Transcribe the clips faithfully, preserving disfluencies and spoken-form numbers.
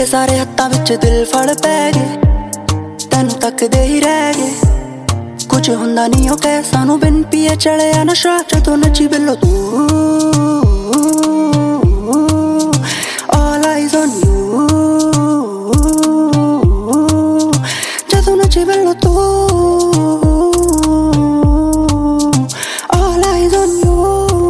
ਸਾਡੇ ਸਾਰੇ ਹੱਥਾਂ ਵਿੱਚ ਦਿਲ ਫੜ ਪੈ ਗਏ, ਤੈਨੂੰ ਤੱਕਦੇ ਹੀ ਰਹਿ ਗਏ। ਕੁਝ ਹੁੰਦਾ ਨਹੀਂ ਉਹ ਕਹਿ ਸਾਨੂੰ ਬਿਨ ਪੀਏ ਚੜਿਆ ਨਸ਼ਾ, ਜਦੋਂ ਨੱਚੀ ਬਿੱਲੋ ਤੂੰ। All eyes on you, ਜਦੋਂ ਨੱਚੀ ਬਿੱਲੋ ਤੂੰ। All eyes on you,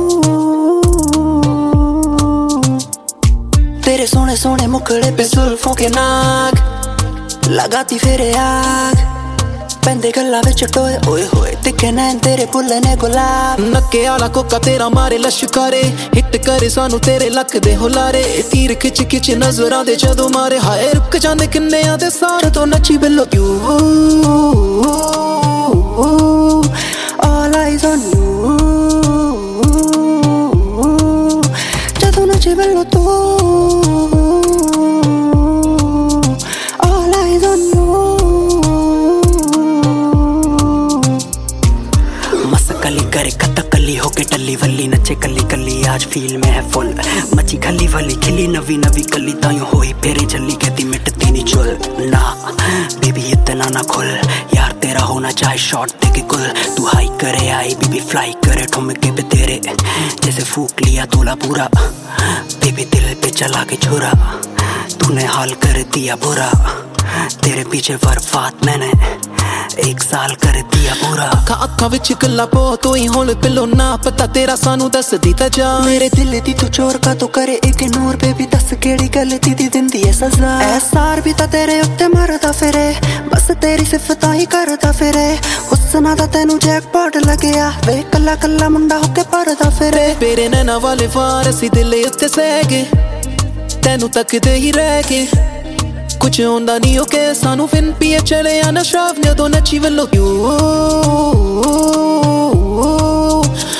तेरे सोने सोने मुखड़े पे जुल्फों के नाग, लगाती फिरे आग, पैंदे गल्ला विच टोए ओए होए तिखे नैन तेरे भुल्ले ने गुलाब। नक्के आला कोका तेरा मारे लश्कारे, हिट करे सानू तेरे लक दे हुलारे, तीर खिच खिच नजरां दे जदों मारे, हाए रुक जांदे किन्नेयां दे सारे तो नच्ची बिल्लो you. All eyes on you, जदों नच्ची बिल्लो तू। All eyes on you, कली करे कथकली होके टल्ली वल्ली, नचे कली कली आज फील में है फुल, मची खली वली खिली नवी नवी कली, तायूं होई फेरे जल्ली कहती मिटती नहीं चुल। ना बेबी इतना ना खुल यार, तेरा होना चाहे शॉट दे के कुल, तू हाई करे आई बेबी फ्लाई करे ठुमके पे तेरे, जैसे फूक लिया तोला पूरा बेबी दिल पे चला के छुरा, तूने हाल कर दिया बुरा, तेरे पीछे बर्बाद मैंने एक साल कर दिया पूरा। अखा अखा विच गल्ला पो तू ही होल पिलो, ना पता तेरा सानू दस दी ता जा, मेरे दिल दी तू चोर का तू करे इग्नोर, बेबी दस केड़ी गल दी दी दिंदी है सजा। एहसार भी ता तेरे उत्ते मरदा फिरे, बस तेरी सिफतां ही करदा फिरे, हुस्ना दा तैनू जैकपॉट लगया, वे कल्ला कल्ला मुंडा होके भरदा फिरे। तेरे नैना वाले वार असी दिल उत्ते सह गए, तैनू तकदे ही रह गए। कुछ होंदा नहीं ओके सानू फिन पिए चले आना शराब, जदों नच्ची बिल्लो यू।